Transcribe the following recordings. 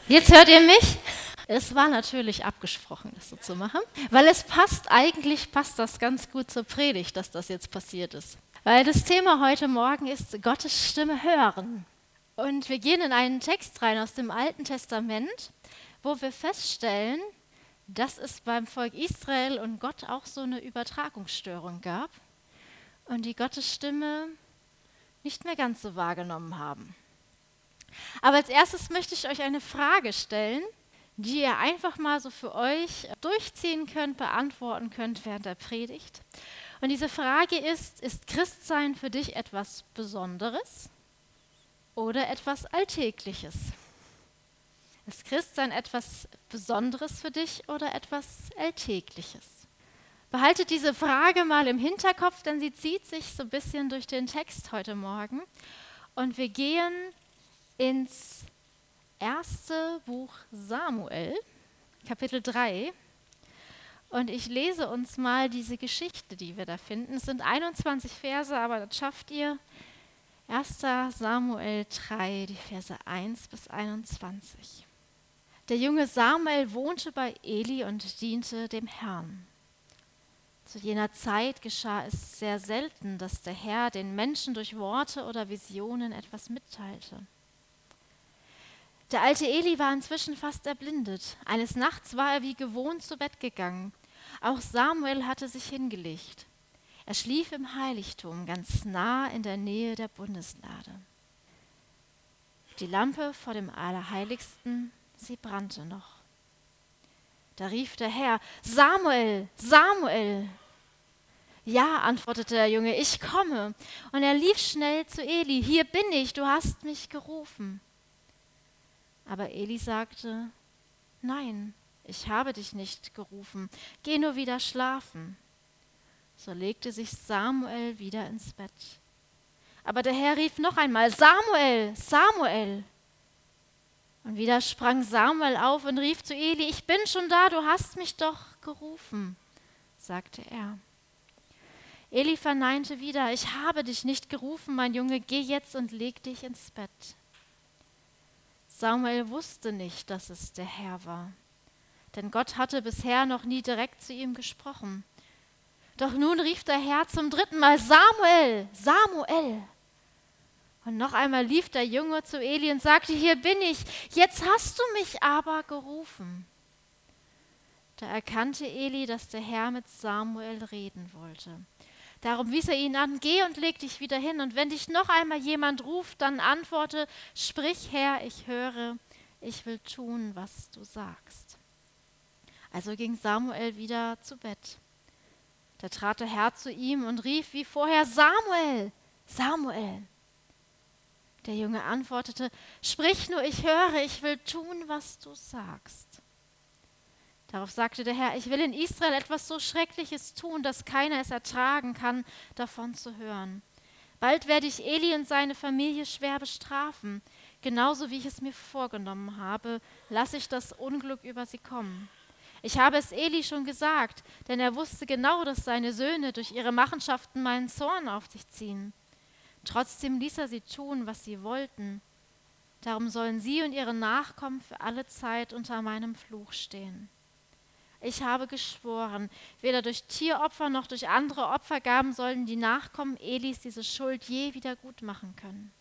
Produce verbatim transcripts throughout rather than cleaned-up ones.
Jetzt hört ihr mich? Es war natürlich abgesprochen, das so zu machen, weil es passt, eigentlich passt das ganz gut zur Predigt, dass das jetzt passiert ist. Weil das Thema heute Morgen ist Gottes Stimme hören. Und wir gehen in einen Text rein aus dem Alten Testament, wo wir feststellen, dass es beim Volk Israel und Gott auch so eine Übertragungsstörung gab und die Gottes Stimme nicht mehr ganz so wahrgenommen haben. Aber als erstes möchte ich euch eine Frage stellen, die ihr einfach mal so für euch durchziehen könnt, beantworten könnt während der Predigt. Und diese Frage ist, ist Christsein für dich etwas Besonderes oder etwas Alltägliches? Ist Christsein etwas Besonderes für dich oder etwas Alltägliches? Behaltet diese Frage mal im Hinterkopf, denn sie zieht sich so ein bisschen durch den Text heute Morgen. Und wir gehen ins erste Buch Samuel, Kapitel drei. Und ich lese uns mal diese Geschichte, die wir da finden. Es sind einundzwanzig Verse, aber das schafft ihr. erster Samuel drei, die Verse eins bis einundzwanzig. Der junge Samuel wohnte bei Eli und diente dem Herrn. Zu jener Zeit geschah es sehr selten, dass der Herr den Menschen durch Worte oder Visionen etwas mitteilte. Der alte Eli war inzwischen fast erblindet. Eines Nachts war er wie gewohnt zu Bett gegangen. Auch Samuel hatte sich hingelegt. Er schlief im Heiligtum, ganz nah in der Nähe der Bundeslade. Die Lampe vor dem Allerheiligsten, sie brannte noch. Da rief der Herr: Samuel, Samuel! Ja, antwortete der Junge, ich komme. Und er lief schnell zu Eli: Hier bin ich, du hast mich gerufen. Aber Eli sagte: Nein, ich habe dich nicht gerufen, geh nur wieder schlafen. So legte sich Samuel wieder ins Bett. Aber der Herr rief noch einmal: Samuel, Samuel! Und wieder sprang Samuel auf und rief zu Eli: Ich bin schon da, du hast mich doch gerufen, sagte er. Eli verneinte wieder: Ich habe dich nicht gerufen, mein Junge, geh jetzt und leg dich ins Bett. Samuel wusste nicht, dass es der Herr war, denn Gott hatte bisher noch nie direkt zu ihm gesprochen. Doch nun rief der Herr zum dritten Mal: Samuel, Samuel! Und noch einmal lief der Junge zu Eli und sagte: Hier bin ich, jetzt hast du mich aber gerufen. Da erkannte Eli, dass der Herr mit Samuel reden wollte. Darum wies er ihn an: Geh und leg dich wieder hin, und wenn dich noch einmal jemand ruft, dann antworte: Sprich, Herr, ich höre, ich will tun, was du sagst. Also ging Samuel wieder zu Bett. Da trat der Herr zu ihm und rief wie vorher: Samuel, Samuel! Der Junge antwortete: Sprich nur, ich höre, ich will tun, was du sagst. Darauf sagte der Herr: Ich will in Israel etwas so Schreckliches tun, dass keiner es ertragen kann, davon zu hören. Bald werde ich Eli und seine Familie schwer bestrafen. Genauso wie ich es mir vorgenommen habe, lasse ich das Unglück über sie kommen. Ich habe es Eli schon gesagt, denn er wusste genau, dass seine Söhne durch ihre Machenschaften meinen Zorn auf sich ziehen. Trotzdem ließ er sie tun, was sie wollten. Darum sollen sie und ihre Nachkommen für alle Zeit unter meinem Fluch stehen. Ich habe geschworen, weder durch Tieropfer noch durch andere Opfergaben sollen die Nachkommen Elis diese Schuld je wieder gut machen können.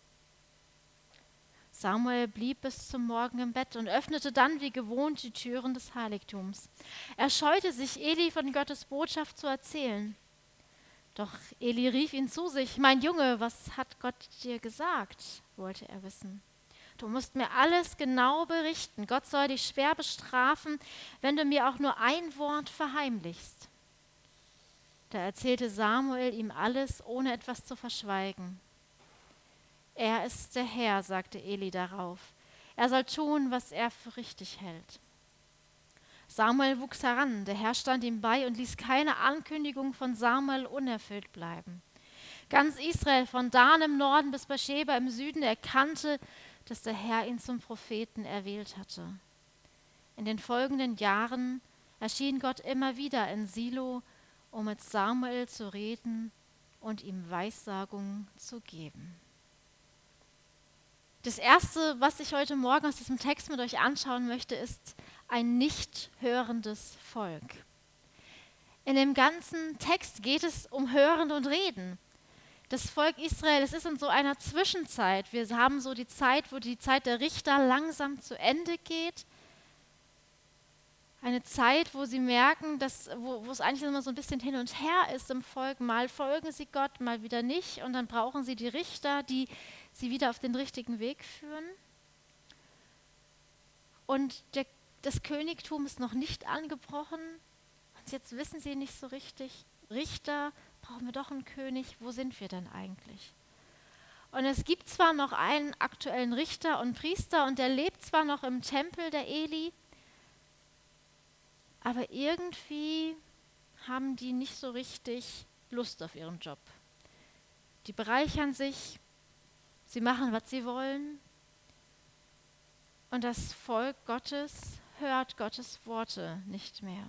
Samuel blieb bis zum Morgen im Bett und öffnete dann wie gewohnt die Türen des Heiligtums. Er scheute sich, Eli von Gottes Botschaft zu erzählen. Doch Eli rief ihn zu sich: Mein Junge, was hat Gott dir gesagt? Wollte er wissen. Du musst mir alles genau berichten. Gott soll dich schwer bestrafen, wenn du mir auch nur ein Wort verheimlichst. Da erzählte Samuel ihm alles, ohne etwas zu verschweigen. Er ist der Herr, sagte Eli darauf. Er soll tun, was er für richtig hält. Samuel wuchs heran, der Herr stand ihm bei und ließ keine Ankündigung von Samuel unerfüllt bleiben. Ganz Israel, von Dan im Norden bis Beersheba im Süden, erkannte, dass der Herr ihn zum Propheten erwählt hatte. In den folgenden Jahren erschien Gott immer wieder in Silo, um mit Samuel zu reden und ihm Weissagung zu geben. Das Erste, was ich heute Morgen aus diesem Text mit euch anschauen möchte, ist ein nicht hörendes Volk. In dem ganzen Text geht es um Hören und Reden. Das Volk Israel, es ist in so einer Zwischenzeit. Wir haben so die Zeit, wo die Zeit der Richter langsam zu Ende geht. Eine Zeit, wo sie merken, dass, wo, wo es eigentlich immer so ein bisschen hin und her ist im Volk. Mal folgen sie Gott, mal wieder nicht. Und dann brauchen sie die Richter, die sie wieder auf den richtigen Weg führen. Und der, das Königtum ist noch nicht angebrochen. Und jetzt wissen sie nicht so richtig, Richter, brauchen wir doch einen König, wo sind wir denn eigentlich? Und es gibt zwar noch einen aktuellen Richter und Priester und der lebt zwar noch im Tempel der Eli, aber irgendwie haben die nicht so richtig Lust auf ihren Job. Die bereichern sich, sie machen, was sie wollen. Und das Volk Gottes hört Gottes Worte nicht mehr.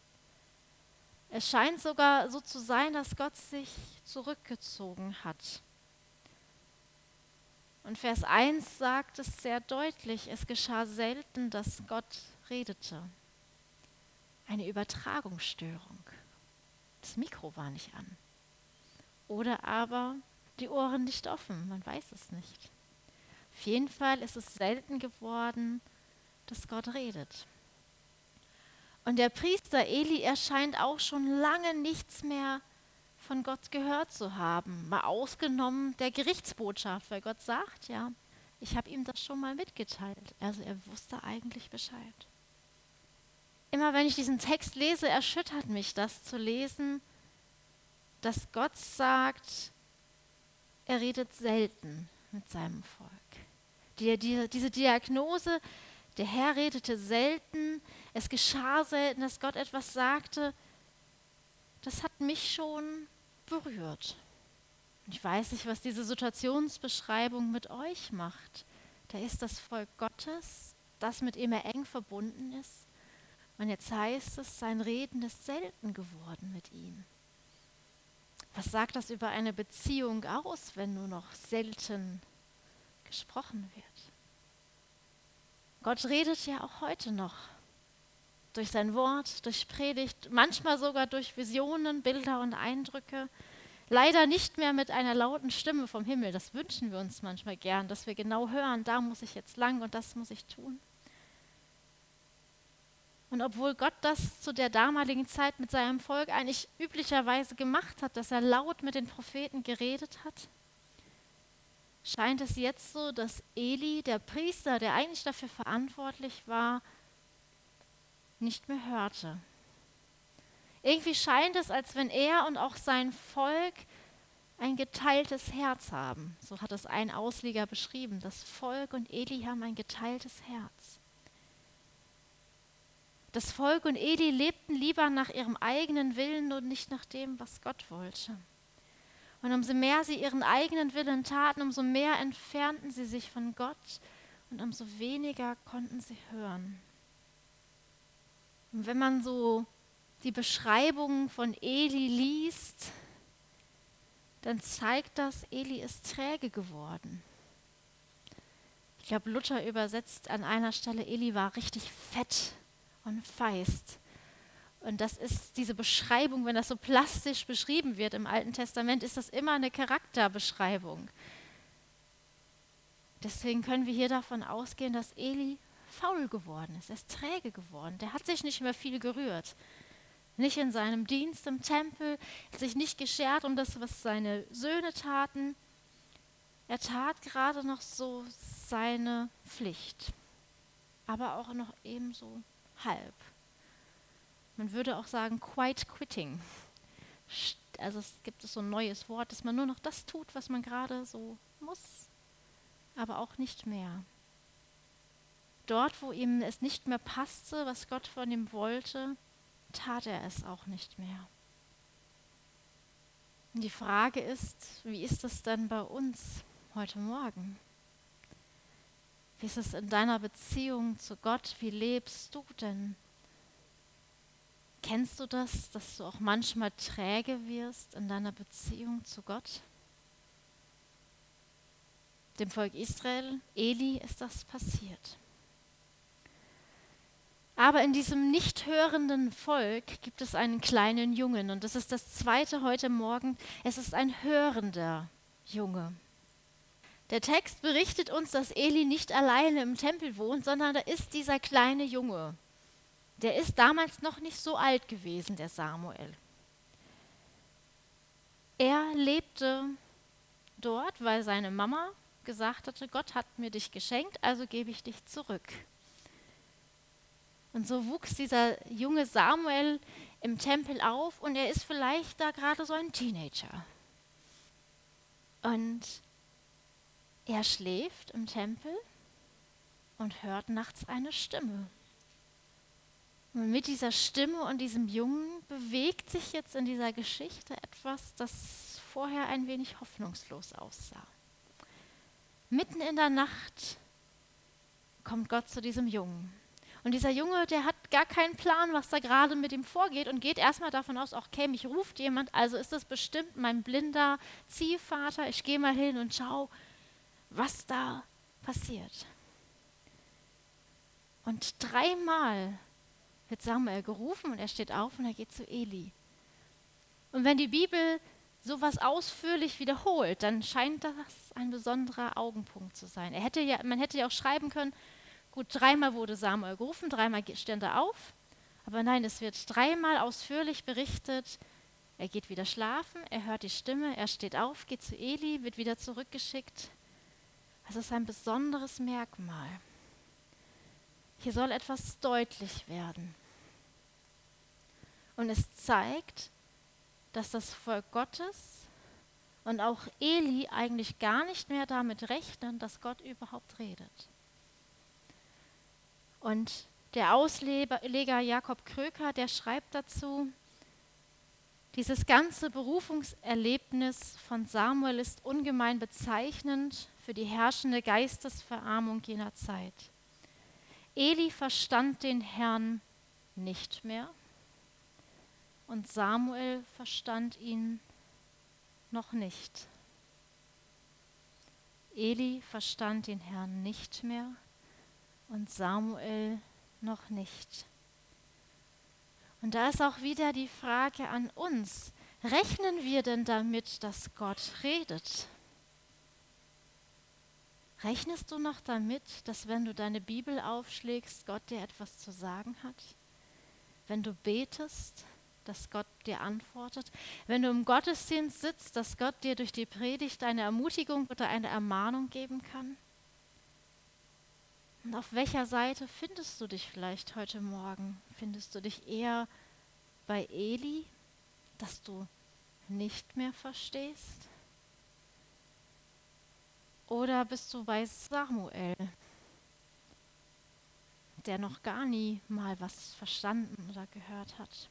Es scheint sogar so zu sein, dass Gott sich zurückgezogen hat. Und Vers eins sagt es sehr deutlich, es geschah selten, dass Gott redete. Eine Übertragungsstörung. Das Mikro war nicht an. Oder aber die Ohren nicht offen, man weiß es nicht. Auf jeden Fall ist es selten geworden, dass Gott redet. Und der Priester Eli erscheint auch schon lange nichts mehr von Gott gehört zu haben. Mal ausgenommen der Gerichtsbotschaft, weil Gott sagt, ja, ich habe ihm das schon mal mitgeteilt. Also er wusste eigentlich Bescheid. Immer wenn ich diesen Text lese, erschüttert mich das zu lesen, dass Gott sagt, er redet selten mit seinem Volk. Die, die, diese Diagnose, der Herr redete selten, es geschah selten, dass Gott etwas sagte, das hat mich schon berührt. Ich weiß nicht, was diese Situationsbeschreibung mit euch macht. Da ist das Volk Gottes, das mit ihm er eng verbunden ist. Und jetzt heißt es, sein Reden ist selten geworden mit ihm. Was sagt das über eine Beziehung aus, wenn nur noch selten gesprochen wird? Gott redet ja auch heute noch durch sein Wort, durch Predigt, manchmal sogar durch Visionen, Bilder und Eindrücke. Leider nicht mehr mit einer lauten Stimme vom Himmel. Das wünschen wir uns manchmal gern, dass wir genau hören, da muss ich jetzt lang und das muss ich tun. Und obwohl Gott das zu der damaligen Zeit mit seinem Volk eigentlich üblicherweise gemacht hat, dass er laut mit den Propheten geredet hat, scheint es jetzt so, dass Eli, der Priester, der eigentlich dafür verantwortlich war, nicht mehr hörte. Irgendwie scheint es, als wenn er und auch sein Volk ein geteiltes Herz haben. So hat es ein Ausleger beschrieben. Das Volk und Eli haben ein geteiltes Herz. Das Volk und Eli lebten lieber nach ihrem eigenen Willen und nicht nach dem, was Gott wollte. Und umso mehr sie ihren eigenen Willen taten, umso mehr entfernten sie sich von Gott und umso weniger konnten sie hören. Und wenn man so die Beschreibungen von Eli liest, dann zeigt das, Eli ist träge geworden. Ich glaube, Luther übersetzt an einer Stelle, Eli war richtig fett und feist. Und das ist diese Beschreibung, wenn das so plastisch beschrieben wird im Alten Testament, ist das immer eine Charakterbeschreibung. Deswegen können wir hier davon ausgehen, dass Eli faul geworden ist, er ist träge geworden. Der hat sich nicht mehr viel gerührt. Nicht in seinem Dienst im Tempel, hat sich nicht geschert um das, was seine Söhne taten. Er tat gerade noch so seine Pflicht, aber auch noch ebenso halb. Man würde auch sagen, quiet quitting. Also es gibt so ein neues Wort, dass man nur noch das tut, was man gerade so muss, aber auch nicht mehr. Dort, wo ihm es nicht mehr passte, was Gott von ihm wollte, tat er es auch nicht mehr. Und die Frage ist, wie ist es denn bei uns heute Morgen? Wie ist es in deiner Beziehung zu Gott? Wie lebst du denn? Kennst du das, dass du auch manchmal träge wirst in deiner Beziehung zu Gott? Dem Volk Israel, Eli, ist das passiert. Aber in diesem nicht hörenden Volk gibt es einen kleinen Jungen. Und das ist das Zweite heute Morgen. Es ist ein hörender Junge. Der Text berichtet uns, dass Eli nicht alleine im Tempel wohnt, sondern da ist dieser kleine Junge. Der ist damals noch nicht so alt gewesen, der Samuel. Er lebte dort, weil seine Mama gesagt hatte, Gott hat mir dich geschenkt, also gebe ich dich zurück. Und so wuchs dieser junge Samuel im Tempel auf und er ist vielleicht da gerade so ein Teenager. Und er schläft im Tempel und hört nachts eine Stimme. Und mit dieser Stimme und diesem Jungen bewegt sich jetzt in dieser Geschichte etwas, das vorher ein wenig hoffnungslos aussah. Mitten in der Nacht kommt Gott zu diesem Jungen. Und dieser Junge, der hat gar keinen Plan, was da gerade mit ihm vorgeht und geht erstmal davon aus, okay, mich ruft jemand, also ist das bestimmt mein blinder Ziehvater. Ich gehe mal hin und schau, was da passiert. Und dreimal wird Samuel gerufen und er steht auf und er geht zu Eli. Und wenn die Bibel sowas ausführlich wiederholt, dann scheint das ein besonderer Augenpunkt zu sein. Er hätte ja, man hätte ja auch schreiben können, gut, dreimal wurde Samuel gerufen, dreimal stand er auf, aber nein, es wird dreimal ausführlich berichtet, er geht wieder schlafen, er hört die Stimme, er steht auf, geht zu Eli, wird wieder zurückgeschickt. Das ist ein besonderes Merkmal. Hier soll etwas deutlich werden. Und es zeigt, dass das Volk Gottes und auch Eli eigentlich gar nicht mehr damit rechnen, dass Gott überhaupt redet. Und der Ausleger Jakob Kröker, der schreibt dazu, dieses ganze Berufungserlebnis von Samuel ist ungemein bezeichnend für die herrschende Geistesverarmung jener Zeit. Eli verstand den Herrn nicht mehr und Samuel verstand ihn noch nicht. Eli verstand den Herrn nicht mehr und Samuel noch nicht. Und da ist auch wieder die Frage an uns, rechnen wir denn damit, dass Gott redet? Rechnest du noch damit, dass wenn du deine Bibel aufschlägst, Gott dir etwas zu sagen hat? Wenn du betest, dass Gott dir antwortet? Wenn du im Gottesdienst sitzt, dass Gott dir durch die Predigt eine Ermutigung oder eine Ermahnung geben kann? Und auf welcher Seite findest du dich vielleicht heute Morgen? Findest du dich eher bei Eli, dass du nicht mehr verstehst? Oder bist du bei Samuel, der noch gar nie mal was verstanden oder gehört hat?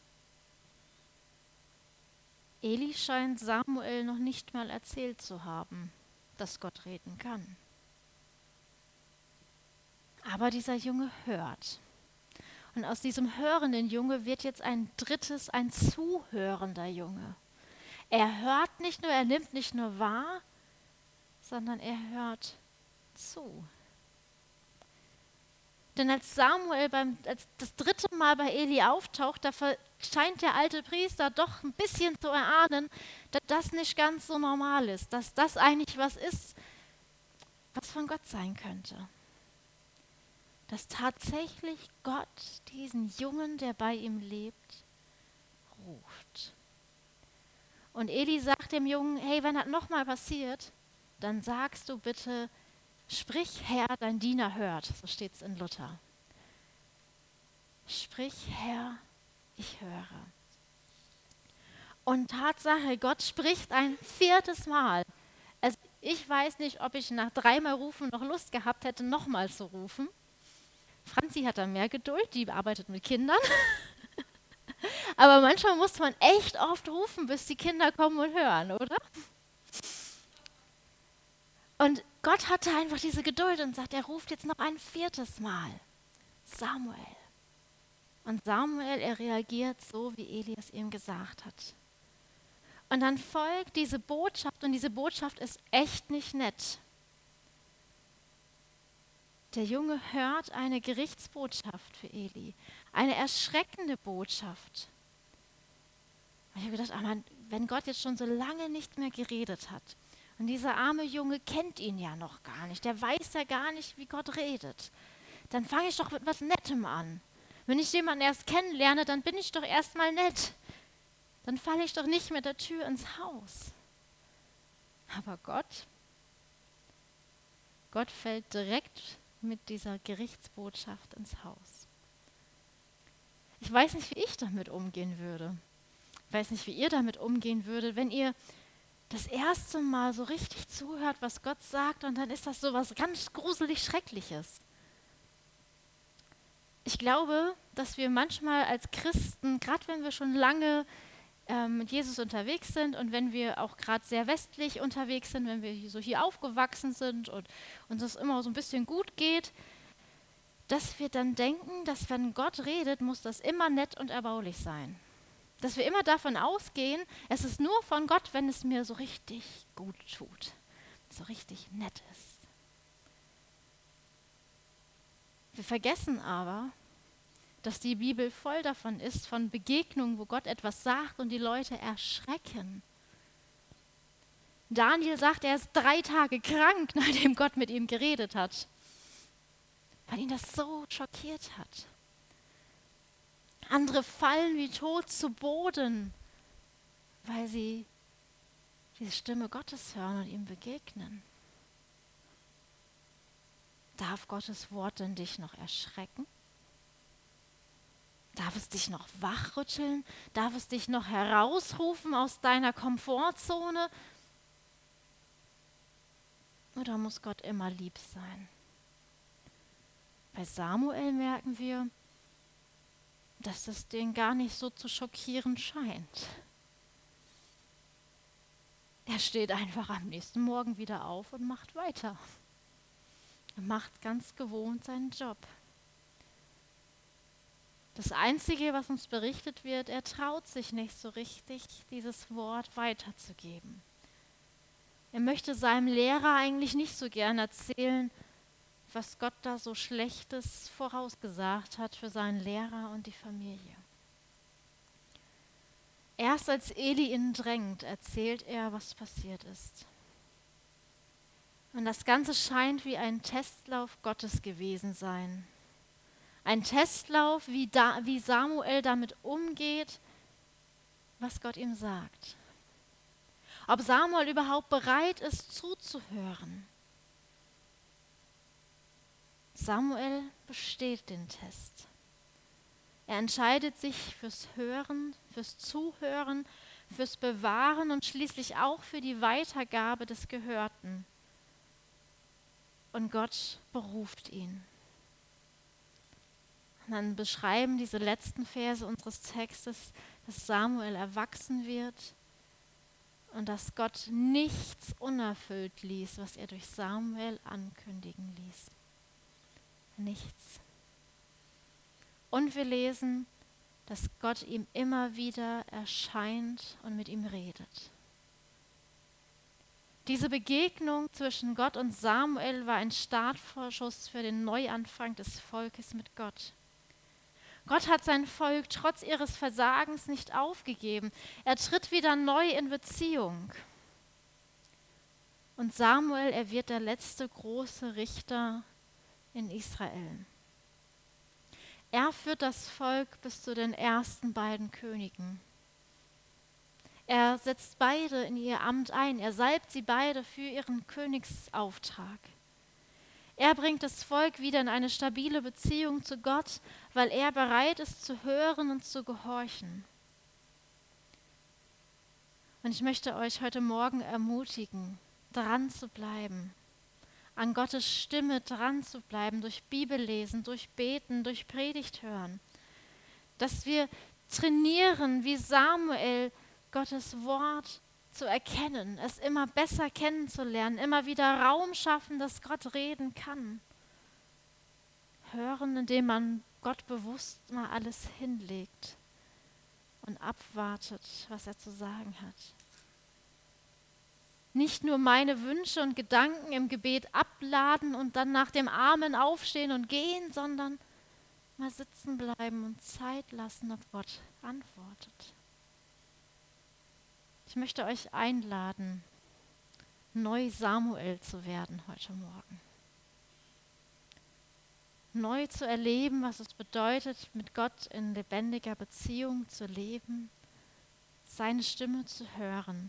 Eli scheint Samuel noch nicht mal erzählt zu haben, dass Gott reden kann. Aber dieser Junge hört. Und aus diesem hörenden Junge wird jetzt ein drittes, ein zuhörender Junge. Er hört nicht nur, er nimmt nicht nur wahr, sondern er hört zu. Denn als Samuel beim, als das dritte Mal bei Eli auftaucht, da scheint der alte Priester doch ein bisschen zu erahnen, dass das nicht ganz so normal ist, dass das eigentlich was ist, was von Gott sein könnte. Dass tatsächlich Gott diesen Jungen, der bei ihm lebt, ruft. Und Eli sagt dem Jungen, hey, wenn das nochmal passiert, dann sagst du bitte, sprich Herr, dein Diener hört. So steht es in Luther. Sprich Herr, ich höre. Und Tatsache, Gott spricht ein viertes Mal. Also ich weiß nicht, ob ich nach dreimal Rufen noch Lust gehabt hätte, nochmal zu rufen. Franzi hat da mehr Geduld, die arbeitet mit Kindern. Aber manchmal muss man echt oft rufen, bis die Kinder kommen und hören, oder? Und Gott hatte einfach diese Geduld und sagt, er ruft jetzt noch ein viertes Mal. Samuel. Und Samuel, er reagiert so, wie Eli es ihm gesagt hat. Und dann folgt diese Botschaft und diese Botschaft ist echt nicht nett. Der Junge hört eine Gerichtsbotschaft für Eli, eine erschreckende Botschaft. Und ich habe gedacht, ach man, wenn Gott jetzt schon so lange nicht mehr geredet hat und dieser arme Junge kennt ihn ja noch gar nicht, der weiß ja gar nicht, wie Gott redet, dann fange ich doch mit was Nettem an. Wenn ich jemanden erst kennenlerne, dann bin ich doch erstmal nett. Dann falle ich doch nicht mit der Tür ins Haus. Aber Gott, Gott fällt direkt mit dieser Gerichtsbotschaft ins Haus. Ich weiß nicht, wie ich damit umgehen würde. Ich weiß nicht, wie ihr damit umgehen würdet, wenn ihr das erste Mal so richtig zuhört, was Gott sagt, und dann ist das so was ganz gruselig Schreckliches. Ich glaube, dass wir manchmal als Christen, gerade wenn wir schon lange ähm, mit Jesus unterwegs sind und wenn wir auch gerade sehr westlich unterwegs sind, wenn wir hier so hier aufgewachsen sind und uns das immer so ein bisschen gut geht, dass wir dann denken, dass wenn Gott redet, muss das immer nett und erbaulich sein. Dass wir immer davon ausgehen, es ist nur von Gott, wenn es mir so richtig gut tut, so richtig nett ist. Wir vergessen aber, dass die Bibel voll davon ist, von Begegnungen, wo Gott etwas sagt und die Leute erschrecken. Daniel sagt, er ist drei Tage krank, nachdem Gott mit ihm geredet hat, weil ihn das so schockiert hat. Andere fallen wie tot zu Boden, weil sie die Stimme Gottes hören und ihm begegnen. Darf Gottes Wort denn dich noch erschrecken? Darf es dich noch wachrütteln? Darf es dich noch herausrufen aus deiner Komfortzone? Oder muss Gott immer lieb sein? Bei Samuel merken wir, dass es den gar nicht so zu schockieren scheint. Er steht einfach am nächsten Morgen wieder auf und macht weiter. Er macht ganz gewohnt seinen Job. Das Einzige, was uns berichtet wird, er traut sich nicht so richtig, dieses Wort weiterzugeben. Er möchte seinem Lehrer eigentlich nicht so gern erzählen, was Gott da so Schlechtes vorausgesagt hat für seinen Lehrer und die Familie. Erst als Eli ihn drängt, erzählt er, was passiert ist. Und das Ganze scheint wie ein Testlauf Gottes gewesen sein. Ein Testlauf, wie, da, wie Samuel damit umgeht, was Gott ihm sagt. Ob Samuel überhaupt bereit ist, zuzuhören. Samuel besteht den Test. Er entscheidet sich fürs Hören, fürs Zuhören, fürs Bewahren und schließlich auch für die Weitergabe des Gehörten. Und Gott beruft ihn. Und dann beschreiben diese letzten Verse unseres Textes, dass Samuel erwachsen wird und dass Gott nichts unerfüllt ließ, was er durch Samuel ankündigen ließ. Nichts. Und wir lesen, dass Gott ihm immer wieder erscheint und mit ihm redet. Diese Begegnung zwischen Gott und Samuel war ein Startschuss für den Neuanfang des Volkes mit Gott. Gott hat sein Volk trotz ihres Versagens nicht aufgegeben. Er tritt wieder neu in Beziehung. Und Samuel, er wird der letzte große Richter in Israel. Er führt das Volk bis zu den ersten beiden Königen. Er setzt beide in ihr Amt ein. Er salbt sie beide für ihren Königsauftrag. Er bringt das Volk wieder in eine stabile Beziehung zu Gott, weil er bereit ist zu hören und zu gehorchen. Und ich möchte euch heute Morgen ermutigen, dran zu bleiben, an Gottes Stimme dran zu bleiben, durch Bibellesen, durch Beten, durch Predigt hören. Dass wir trainieren, wie Samuel, Gottes Wort zu erkennen, es immer besser kennenzulernen, immer wieder Raum schaffen, dass Gott reden kann. Hören, indem man Gott bewusst mal alles hinlegt und abwartet, was er zu sagen hat. nicht nur meine Wünsche und Gedanken im Gebet abladen und dann nach dem Amen aufstehen und gehen, sondern mal sitzen bleiben und Zeit lassen, ob Gott antwortet. Ich möchte euch einladen, neu Samuel zu werden heute Morgen. Neu zu erleben, was es bedeutet, mit Gott in lebendiger Beziehung zu leben, seine Stimme zu hören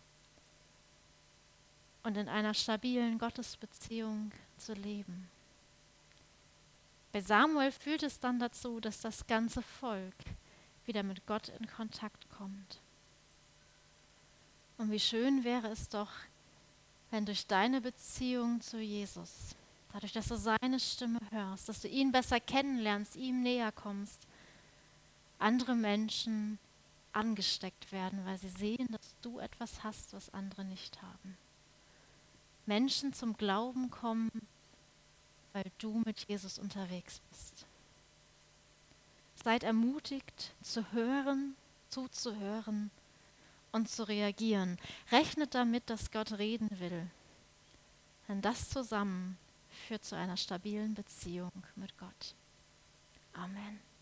und in einer stabilen Gottesbeziehung zu leben. Bei Samuel führt es dann dazu, dass das ganze Volk wieder mit Gott in Kontakt kommt. Und wie schön wäre es doch, wenn durch deine Beziehung zu Jesus, dadurch, dass du seine Stimme hörst, dass du ihn besser kennenlernst, ihm näher kommst, andere Menschen angesteckt werden, weil sie sehen, dass du etwas hast, was andere nicht haben. Menschen zum Glauben kommen, weil du mit Jesus unterwegs bist. Seid ermutigt, zu hören, zuzuhören und zu reagieren. Rechnet damit, dass Gott reden will. Denn das zusammen führt zu einer stabilen Beziehung mit Gott. Amen.